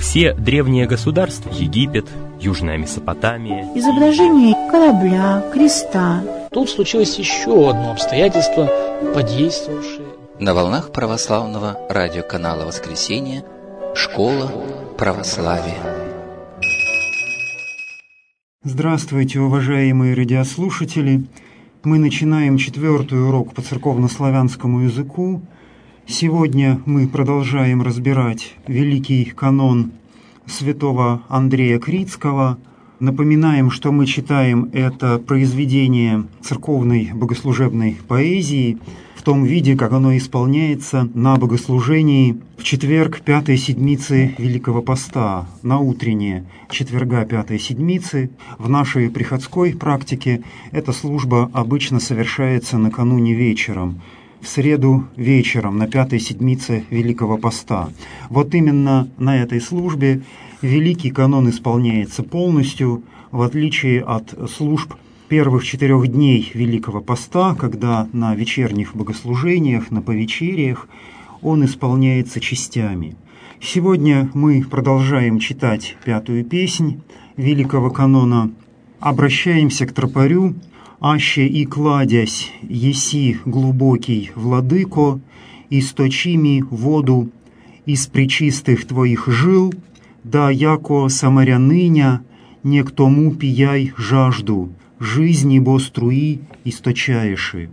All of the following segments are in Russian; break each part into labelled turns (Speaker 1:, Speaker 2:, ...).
Speaker 1: Все древние государства, Египет, Южная Месопотамия,
Speaker 2: изображение корабля, креста.
Speaker 3: Тут случилось еще одно обстоятельство, подействовавшее.
Speaker 4: На волнах православного радиоканала «Воскресенье» «Школа православия».
Speaker 5: Здравствуйте, уважаемые радиослушатели! Мы начинаем 4-й урок по церковнославянскому языку. Сегодня мы продолжаем разбирать великий канон святого Андрея Критского. Напоминаем, что мы читаем это произведение церковной богослужебной поэзии в том виде, как оно исполняется на богослужении в четверг 5-й седмицы Великого Поста, на утреннее четверга 5-й седмицы. В нашей приходской практике эта служба обычно совершается накануне вечером, в среду вечером, на 5-й седмице Великого Поста. Вот именно на этой службе Великий канон исполняется полностью, в отличие от служб первых 4 дней Великого Поста, когда на вечерних богослужениях, на повечериях он исполняется частями. Сегодня мы продолжаем читать 5-ю песнь Великого канона. Обращаемся к тропарю. «Аще и кладясь, еси глубокий, владыко, источи ми воду из пречистых твоих жил, да яко самаряныня, не к тому пияй жажду, жизни бо струи источаеши.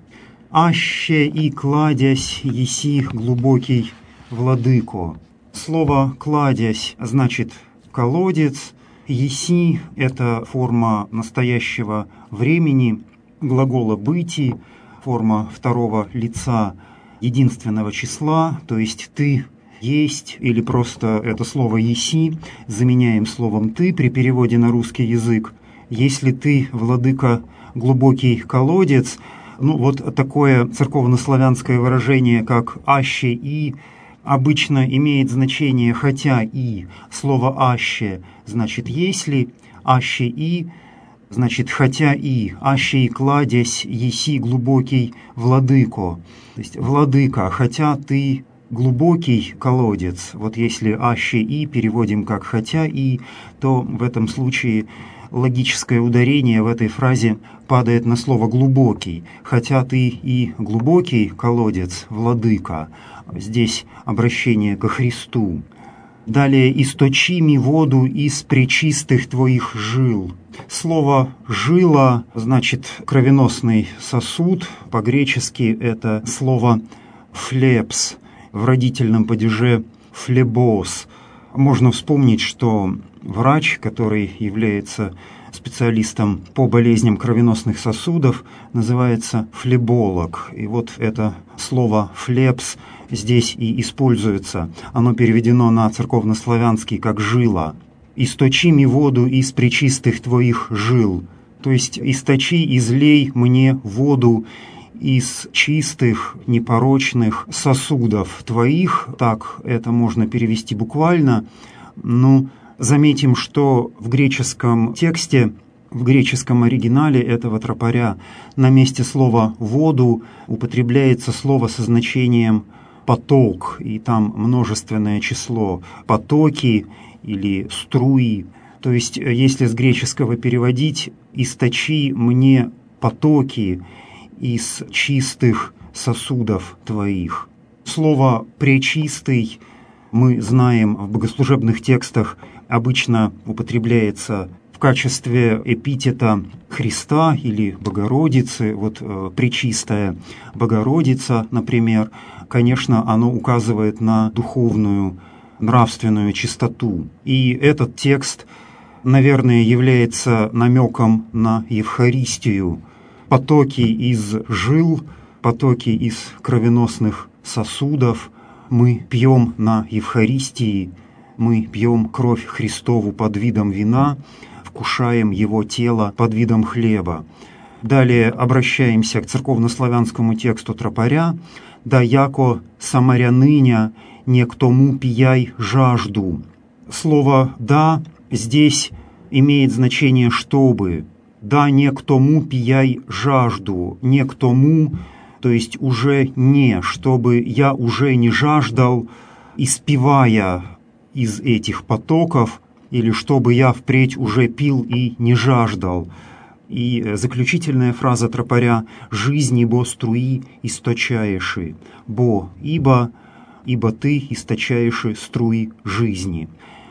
Speaker 5: Аще и кладясь, еси глубокий, владыко». Слово «кладясь» значит «колодец», «еси» — это форма настоящего времени, глагола «быти», форма второго лица единственного числа, то есть «ты есть», или просто это слово «еси» заменяем словом «ты» при переводе на русский язык. Если ты, владыка, глубокий колодец, вот такое церковнославянское выражение, как «аще и», обычно имеет значение «хотя и». Слово «аще» значит «если», «аще и» значит «хотя и», «аще и кладясь, еси глубокий владыко». То есть «владыка, хотя ты глубокий колодец». Вот если «аще и» переводим как «хотя и», то в этом случае логическое ударение в этой фразе падает на слово «глубокий». «Хотя ты и глубокий колодец, владыка». Здесь обращение ко Христу. Далее «источи ми воду из пречистых твоих жил». Слово «жила» значит кровеносный сосуд. По-гречески это слово «флебс», в родительном падеже «флебос». Можно вспомнить, что врач, который является специалистом по болезням кровеносных сосудов, называется флеболог. И вот это слово «флебс» здесь и используется. Оно переведено на церковнославянский как «жила». «Источи ми воду из пречистых твоих жил». То есть «источи, излей мне воду из чистых, непорочных сосудов твоих». Так это можно перевести буквально. Но заметим, что в греческом тексте, в греческом оригинале этого тропаря на месте слова «воду» употребляется слово со значением «поток», и там множественное число «потоки» или «струи». То есть, если с греческого переводить «источи мне потоки из чистых сосудов твоих». Слово «пречистый» мы знаем в богослужебных текстах обычно употребляется в качестве эпитета Христа или Богородицы. Вот «пречистая Богородица», например, конечно, оно указывает на духовную, нравственную чистоту. И этот текст, наверное, является намеком на Евхаристию. Потоки из жил, потоки из кровеносных сосудов мы пьем на Евхаристии, мы пьем кровь Христову под видом вина, вкушаем Его тело под видом хлеба. Далее обращаемся к церковнославянскому тексту тропаря. «Да яко самаряныня, не к тому пияй жажду». Слово «да» здесь имеет значение «чтобы». «Да не к тому пияй жажду», «не к тому», то есть уже не, чтобы я уже не жаждал, испевая из этих потоков, или чтобы я впредь уже пил и не жаждал. И заключительная фраза тропаря: «Жизни бо струи источаеши, ибо ты источаеши струи жизни.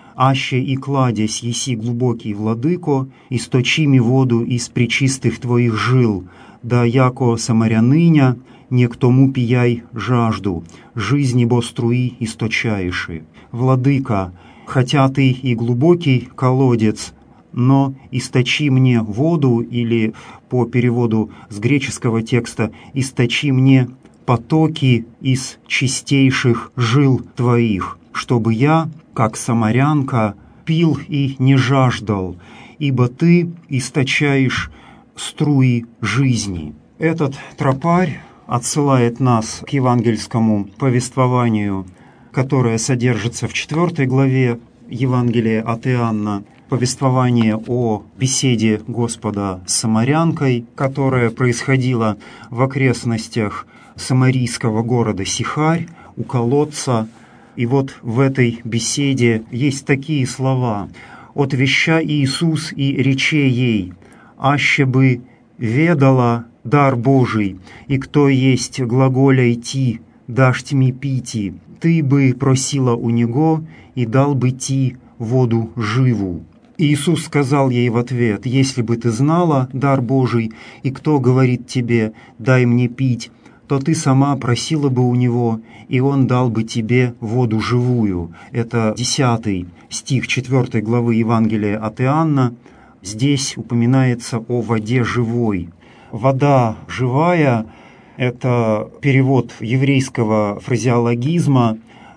Speaker 5: Аще и кладясь еси глубокий, владыко, источи ми воду из пречистых твоих жил, да яко самаряныня, не к тому пияй жажду, жизни бо струи источаеши. Владыка, хотя ты и глубокий колодец, но источи мне воду», или по переводу с греческого текста «источи мне потоки из чистейших жил твоих, чтобы я, как самарянка, пил и не жаждал, ибо ты источаешь струи жизни». Этот тропарь отсылает нас к евангельскому повествованию, которое содержится в 4 главе Евангелия от Иоанна, повествование о беседе Господа с самарянкой, которая происходила в окрестностях самарийского города Сихарь, у колодца. И вот в этой беседе есть такие слова: «Отвеща Иисус и рече ей, аще бы ведала дар Божий, и кто есть глаголя идти, дашь тьми пити, ты бы просила у него, и дал бы ти воду живу». Иисус сказал ей в ответ: «Если бы ты знала дар Божий, и кто говорит тебе, дай мне пить, то ты сама просила бы у него, и он дал бы тебе воду живую». Это 10 стих 4 главы Евангелия от Иоанна. Здесь упоминается о воде живой. Вода живая – это перевод еврейского фразеологизма,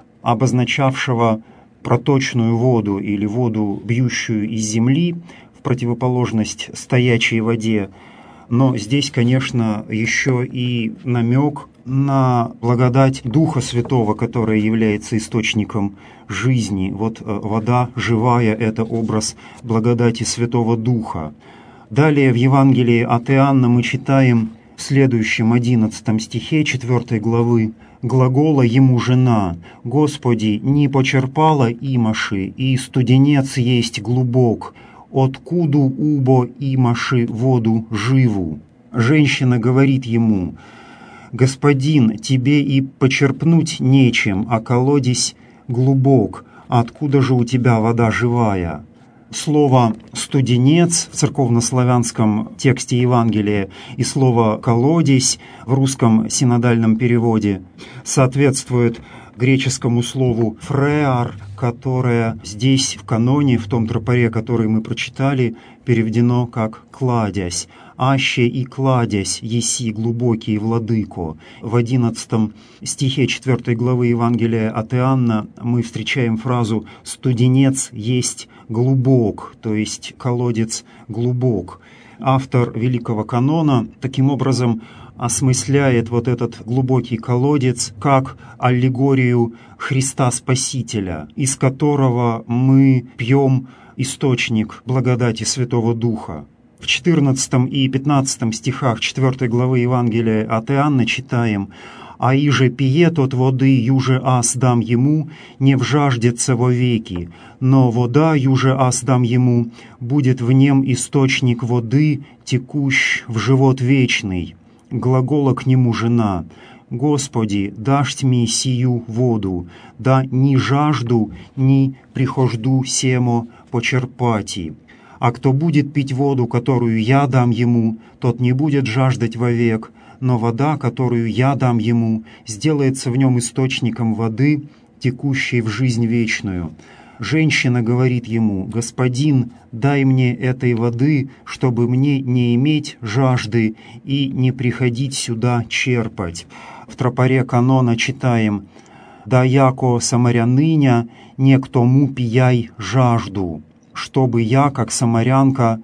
Speaker 5: обозначавшего проточную воду или воду, бьющую из земли, в противоположность стоячей воде. Но здесь, конечно, еще и намек на благодать Духа Святого, которая является источником жизни. Вот вода живая – это образ благодати Святого Духа. Далее в Евангелии от Иоанна мы читаем в следующем 11 стихе 4 главы: «Глагола ему жена: Господи, не почерпала имаши, и студенец есть глубок, откуду убо имаши воду живу». Женщина говорит ему: «Господин, тебе и почерпнуть нечем, а колодец глубок, откуда же у тебя вода живая?» Слово «студенец» в церковнославянском тексте Евангелия и слово «колодец» в русском синодальном переводе соответствует греческому слову «фреар», которое здесь в каноне, в том тропаре, который мы прочитали, переведено как «кладязь». «Аще и кладязь еси глубокий, владыко». В 11 стихе 4 главы Евангелия от Иоанна мы встречаем фразу «студенец есть глубок», то есть колодец глубок. Автор Великого канона таким образом осмысляет вот этот глубокий колодец как аллегорию Христа Спасителя, из которого мы пьем источник благодати Святого Духа. В 14 и 15 стихах 4 главы Евангелия от Иоанна читаем: «А иже пиет от воды, юже аз дам ему, не вжаждется вовеки, но вода, юже аз дам ему, будет в нем источник воды, текущ в живот вечный». Глагола к нему жена: «Господи, дашь мне сию воду, да ни жажду, ни прихожду семо почерпати. А кто будет пить воду, которую я дам ему, тот не будет жаждать вовек, но вода, которую я дам ему, сделается в нем источником воды, текущей в жизнь вечную». Женщина говорит ему: «Господин, дай мне этой воды, чтобы мне не иметь жажды и не приходить сюда черпать». В тропаре канона читаем: «Да яко самаряныня, не к тому пияй жажду, чтобы я, как самарянка,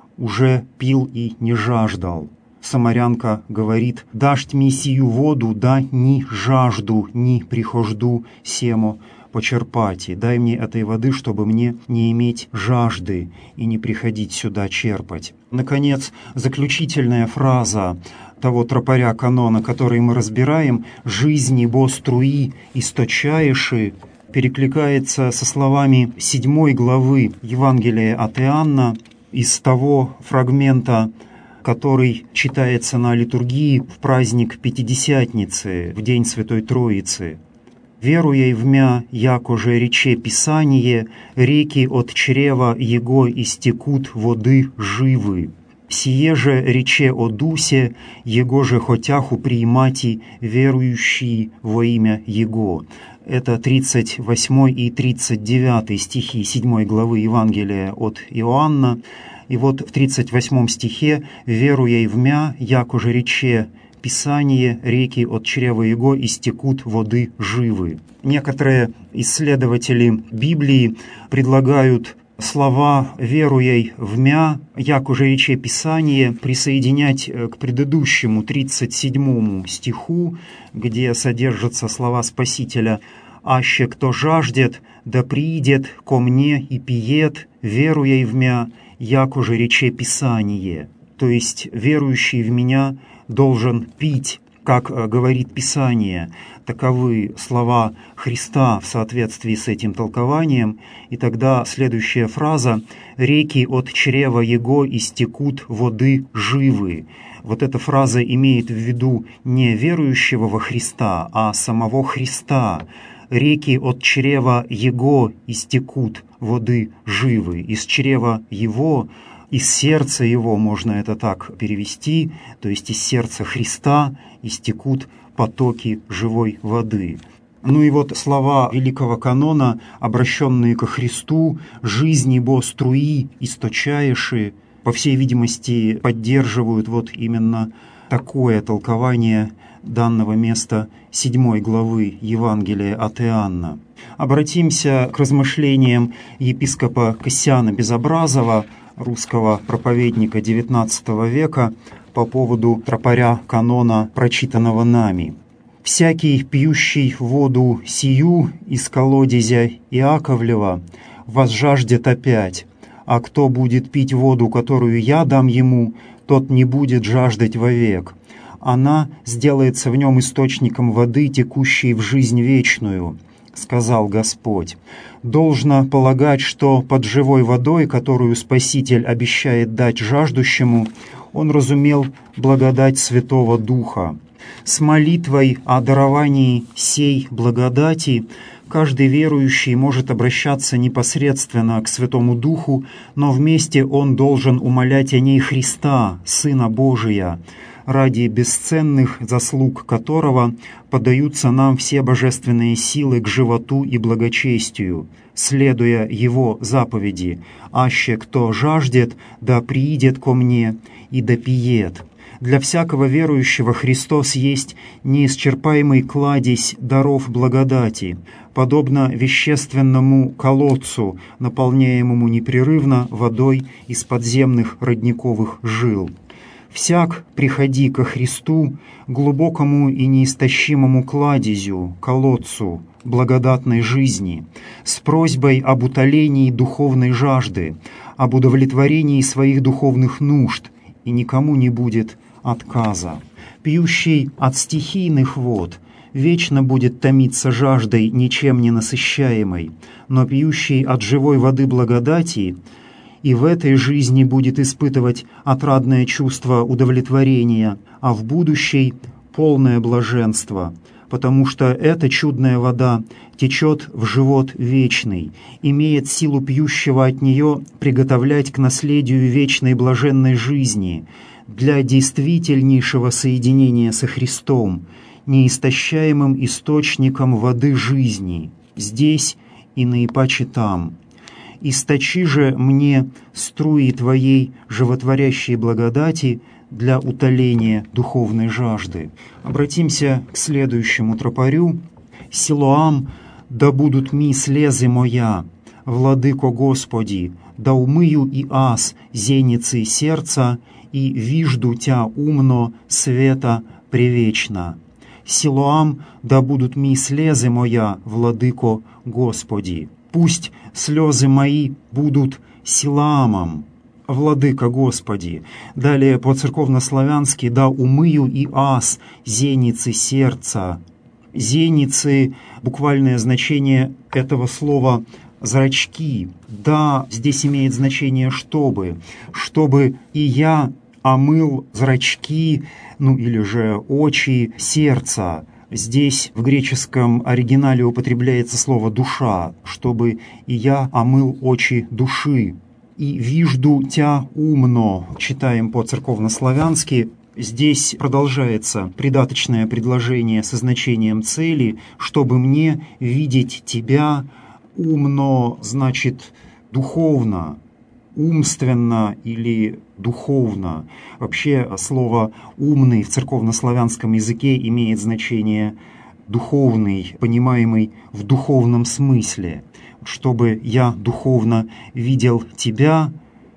Speaker 5: уже пил и не жаждал». Самарянка говорит: «Дашь мне сию воду, да ни жажду, ни прихожду семо почерпати. Дай мне этой воды, чтобы мне не иметь жажды и не приходить сюда черпать». Наконец, заключительная фраза того тропаря канона, который мы разбираем: «Жизни бо струи источаеши», перекликается со словами 7 главы Евангелия от Иоанна из того фрагмента, который читается на литургии в праздник Пятидесятницы, в день Святой Троицы. «Веруя в мя, якоже рече Писание, реки от чрева Его истекут воды живы. Сие же рече о Дусе, Его же хотяху приимати верующие во имя Его». Это 38 и 39 стихи 7 главы Евангелия от Иоанна. И вот в 38 стихе «Веруя в мя, якоже рече Писание, реки от чрева Его истекут воды живы». Некоторые исследователи Библии предлагают слова «веруя в мя, якоже рече Писание» присоединять к предыдущему 37 стиху, где содержатся слова Спасителя «Аще кто жаждет, да приидет ко мне и пиет, веруя в мя, якоже рече Писание». То есть верующий в меня должен пить, как говорит Писание. Таковы слова Христа в соответствии с этим толкованием. И тогда следующая фраза «Реки от чрева Его истекут воды живы». Вот эта фраза имеет в виду не верующего во Христа, а самого Христа. «Реки от чрева Его истекут воды живы». Из чрева Его, из сердца Его, можно это так перевести, то есть из сердца Христа истекут потоки живой воды. Ну и вот слова великого канона, обращенные ко Христу: «Жизни бо струи источаеши», по всей видимости, поддерживают вот именно такое толкование данного места 7 главы Евангелия от Иоанна. Обратимся к размышлениям епископа Кассиана Безобразова, русского проповедника XIX века, по поводу тропаря канона, прочитанного нами. «Всякий, пьющий воду сию из колодезя Иаковлева, возжаждет опять, а кто будет пить воду, которую я дам ему, тот не будет жаждать вовек. Она сделается в нем источником воды, текущей в жизнь вечную, сказал Господь». Должно полагать, что под живой водой, которую Спаситель обещает дать жаждущему, он разумел благодать Святого Духа. С молитвой о даровании сей благодати каждый верующий может обращаться непосредственно к Святому Духу, но вместе он должен умолять о ней Христа, Сына Божия, ради бесценных заслуг которого подаются нам все божественные силы к животу и благочестию, следуя Его заповеди: «Аще кто жаждет, да приидет ко мне и да пиет». Для всякого верующего Христос есть неисчерпаемый кладезь даров благодати, подобно вещественному колодцу, наполняемому непрерывно водой из подземных родниковых жил. «Всяк приходи ко Христу, глубокому и неистощимому кладезю, колодцу благодатной жизни, с просьбой об утолении духовной жажды, об удовлетворении своих духовных нужд, и никому не будет отказа. Пьющий от стихийных вод вечно будет томиться жаждой ничем не насыщаемой, но пьющий от живой воды благодати и в этой жизни будет испытывать отрадное чувство удовлетворения, а в будущей — полное блаженство, потому что эта чудная вода течет в живот вечный, имеет силу пьющего от нее приготовлять к наследию вечной блаженной жизни, для действительнейшего соединения со Христом, неистощаемым источником воды жизни, здесь и наипаче там. «Источи же мне струи Твоей животворящей благодати для утоления духовной жажды». Обратимся к следующему тропарю. «Силоам, да будут ми слезы моя, владыко Господи, да умыю и аз зеницы сердца, и вижду Тя умно света превечно. Силоам, да будут ми слезы моя, владыко Господи». Пусть слезы мои будут Силаамом, владыка Господи. Далее по-церковнославянски: «Да умыю и аз зеницы сердца». Зеницы, буквальное значение этого слова «зрачки». Да, здесь имеет значение «чтобы». «Чтобы и я омыл зрачки», или же очи сердца. Здесь в греческом оригинале употребляется слово «душа», «чтобы и я омыл очи души». И «вижду тя умно», читаем по-церковнославянски. Здесь продолжается придаточное предложение со значением цели, «чтобы мне видеть тебя». Умно значит духовно, умственно или духовно. Вообще слово «умный» в церковнославянском языке имеет значение духовный, понимаемый в духовном смысле. «Чтобы я духовно видел тебя,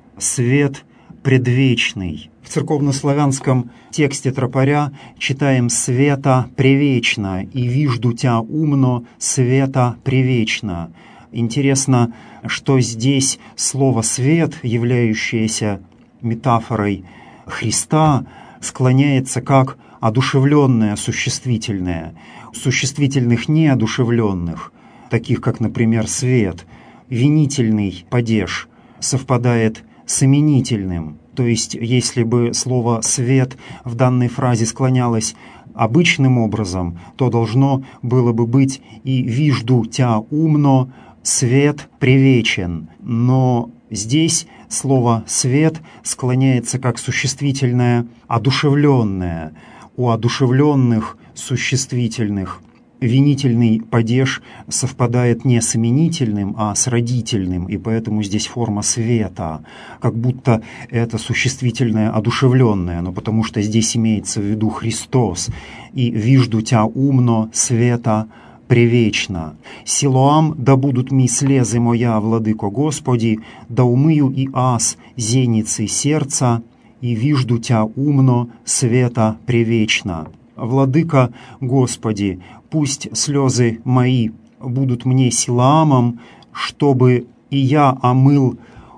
Speaker 5: свет предвечный». В церковнославянском тексте тропаря читаем «света превечно» и «вижду тя умно, света превечно». Интересно, что здесь слово «свет», являющееся метафорой Христа, склоняется как одушевленное существительное. Существительных неодушевленных, таких как, например, «свет», винительный падеж совпадает с именительным. То есть, если бы слово «свет» в данной фразе склонялось обычным образом, то должно было бы быть и «вижду тя умно, свет превечен». Но здесь слово «свет» склоняется как существительное одушевленное. У одушевленных существительных винительный падеж совпадает не с именительным, а с родительным, и поэтому здесь форма света, как будто это существительное одушевленное, но потому что здесь имеется в виду Христос. И «вижду тя умно, света превечно. Силоам да будут ми слезы моя, владыко Господи, да умыю и аз зеницы сердца, и вижду тя умно, света превечно». Владыка Господи, пусть слезы мои будут мне силаамом, чтобы и я омыл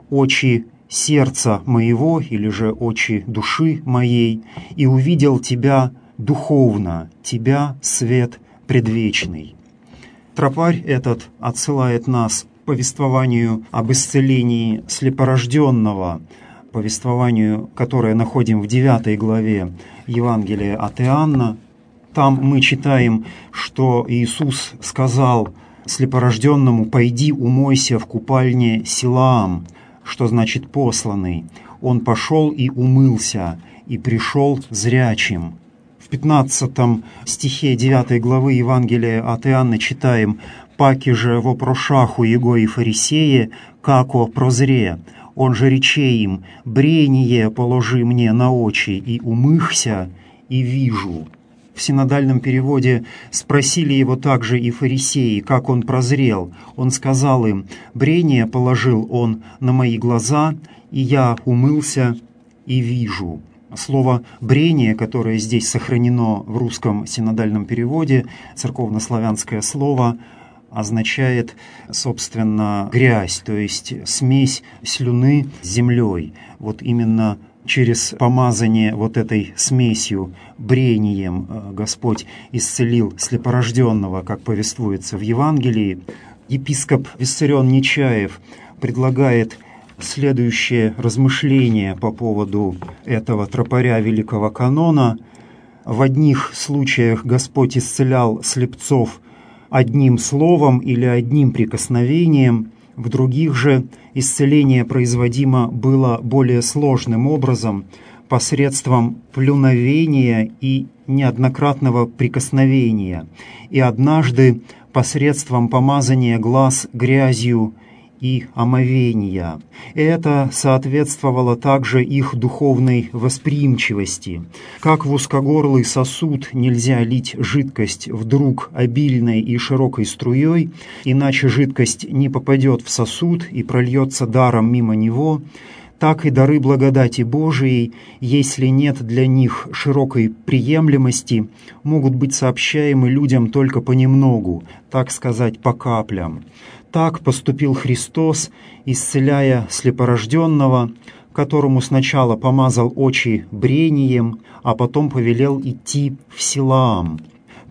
Speaker 5: очи сердца моего, или же очи души моей, и увидел Тебя духовно, Тебя, свет предвечный. Тропарь этот отсылает нас к повествованию об исцелении слепорожденного, повествованию, которое находим в 9 главе Евангелия от Иоанна. Там мы читаем, что Иисус сказал слепорожденному: «Пойди умойся в купальне Силаам», что значит «посланный». Он пошел и умылся, и пришел зрячим. В 15 стихе 9 главы Евангелия от Иоанна читаем: «Паки же вопрошаху его и фарисеи, како прозре, он же рече им: брение положи мне на очи, и умыхся, и вижу». В синодальном переводе спросили его также и фарисеи, как он прозрел. Он сказал им: брение положил он на мои глаза, и я умылся, и вижу. Слово «брение», которое здесь сохранено в русском синодальном переводе, церковнославянское слово, означает, собственно, грязь, то есть смесь слюны с землей. Вот именно через помазание вот этой смесью, брением, Господь исцелил слепорожденного, как повествуется в Евангелии. Епископ Виссарион Нечаев предлагает следующее размышление по поводу этого тропаря Великого Канона. В одних случаях Господь исцелял слепцов одним словом или одним прикосновением, в других же исцеление производимо было более сложным образом, посредством плюновения и неоднократного прикосновения, и однажды посредством помазания глаз грязью и омовения. Это соответствовало также их духовной восприимчивости. Как в узкогорлый сосуд нельзя лить жидкость вдруг обильной и широкой струей, иначе жидкость не попадет в сосуд и прольется даром мимо него, так и дары благодати Божией, если нет для них широкой приемлемости, могут быть сообщаемы людям только понемногу, так сказать, по каплям. Так поступил Христос, исцеляя слепорожденного, которому сначала помазал очи брением, а потом повелел идти в Силаам.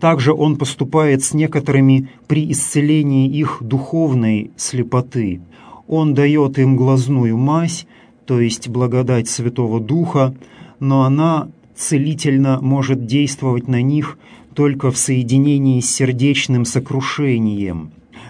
Speaker 5: Также он поступает с некоторыми при исцелении их духовной слепоты. Он дает им глазную мазь, то есть благодать Святого Духа, но она целительно может действовать на них только в соединении с сердечным сокрушением.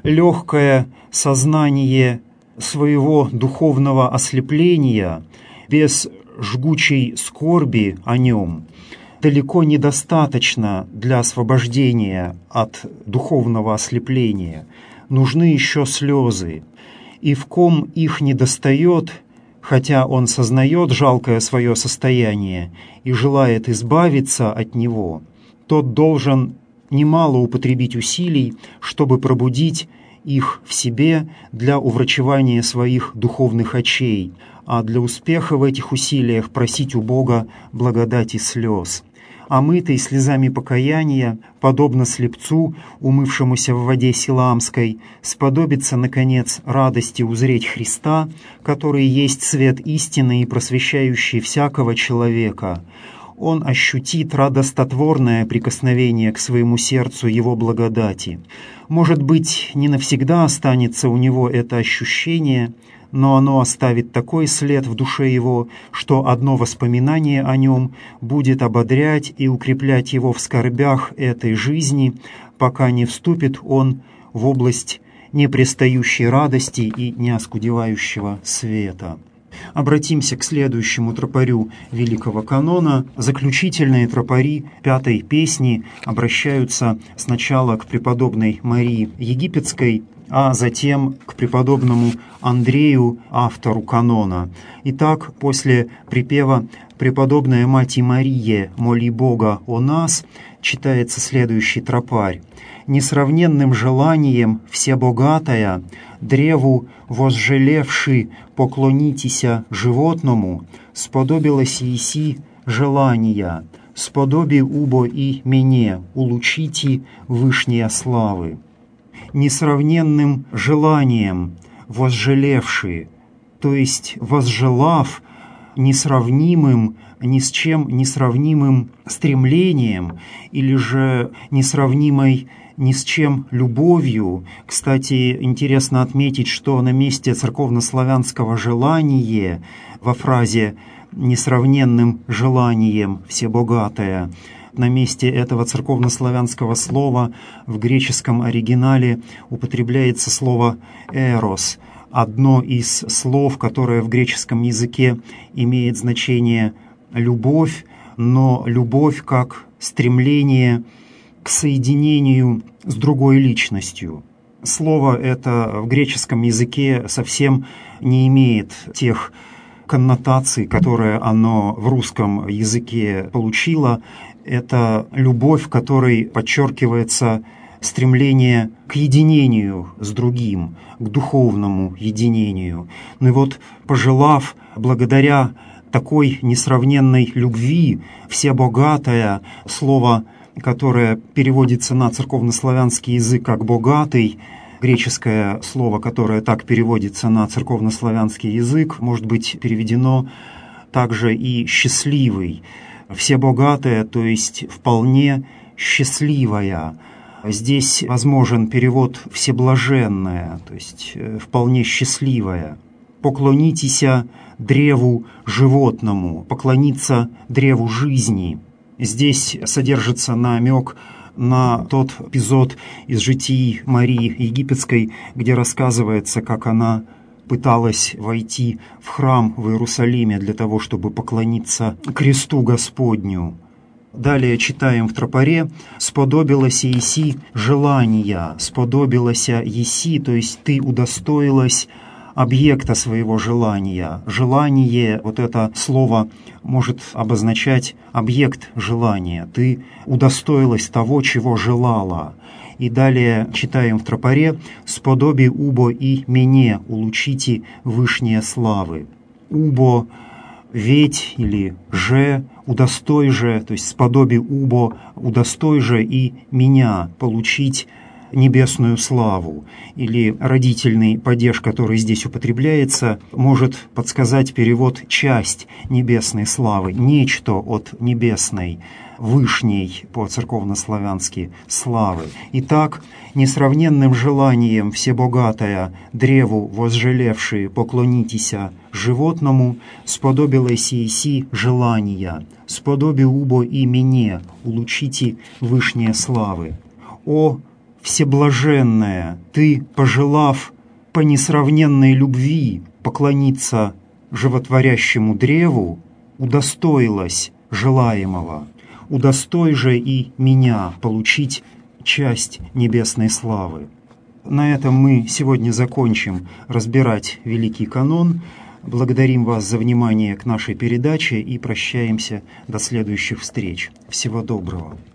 Speaker 5: Легкое сознание своего духовного ослепления без жгучей скорби о нем далеко недостаточно для освобождения от духовного ослепления. Нужны еще слезы. И в ком их недостает, хотя он сознает жалкое свое состояние и желает избавиться от него, тот должен немало употребить усилий, чтобы пробудить их в себе для уврачевания своих духовных очей, а для успеха в этих усилиях просить у Бога благодати слез. Омытый слезами покаяния, подобно слепцу, умывшемуся в воде Силамской, сподобится, наконец, радости узреть Христа, который есть свет истины и просвещающий всякого человека. Он ощутит радостотворное прикосновение к своему сердцу Его благодати. Может быть, не навсегда останется у него это ощущение, но оно оставит такой след в душе его, что одно воспоминание о нем будет ободрять и укреплять его в скорбях этой жизни, пока не вступит он в область непрестающей радости и неоскудевающего света. Обратимся к следующему тропарю Великого Канона. Заключительные тропари пятой песни обращаются сначала к преподобной Марии Египетской, а затем к преподобному Андрею, автору канона. Итак, после припева «Преподобная Мати Мария, моли Бога о нас» читается следующий тропарь. «Несравненным желанием всебогатая, древу возжелевши поклонитеся животному, сподобилась еси желания, сподоби убо и мене, улучите вышние славы». Несравненным желанием возжелевши, то есть возжелав несравнимым, ни с чем несравнимым стремлением или же несравнимой ни с чем любовью. Кстати, интересно отметить, что на месте церковнославянского «желание» во фразе «несравненным желанием всебогатая» на месте этого церковнославянского слова в греческом оригинале употребляется слово «эрос», одно из слов, которое в греческом языке имеет значение «любовь», но любовь как стремление к соединению с другой личностью. Слово это в греческом языке совсем не имеет тех коннотаций, которые оно в русском языке получило. Это любовь, в которой подчеркивается стремление к единению с другим, к духовному единению. Ну и вот, пожелав, благодаря такой несравненной любви, всебогатая, слово, которое переводится на церковнославянский язык как «богатый», греческое слово, которое так переводится на церковнославянский язык, может быть переведено также и «счастливый». Всебогатая, то есть вполне счастливая. Здесь возможен перевод «всеблаженная», то есть вполне счастливая. «Поклонитеся древу животному», поклониться древу жизни. Здесь содержится намек на тот эпизод из житий Марии Египетской, где рассказывается, как она пыталась войти в храм в Иерусалиме для того, чтобы поклониться кресту Господню. Далее читаем в тропаре «Сподобилася еси желания», «сподобилася еси», то есть «ты удостоилась объекта своего желания». Желание, вот это слово может обозначать объект желания. Ты удостоилась того, чего желала. И далее читаем в тропаре «Сподоби убо и мене, улучите вышние славы». Убо ведь или же, удостой же, то есть сподоби убо, удостой же и меня получить небесную славу. Или родительный падеж, который здесь употребляется, может подсказать перевод «часть небесной славы», нечто от небесной вышней по-церковнославянски славы. Итак, несравненным желанием всебогатая древу возжелевшие поклонитеся животному, сподобилось еси желания, сподоби убо и мне улучите вышние славы. О, всеблаженная, ты, пожелав по несравненной любви поклониться животворящему древу, удостоилась желаемого. Удостой же и меня получить часть небесной славы. На этом мы сегодня закончим разбирать Великий канон. Благодарим вас за внимание к нашей передаче и прощаемся до следующих встреч. Всего доброго.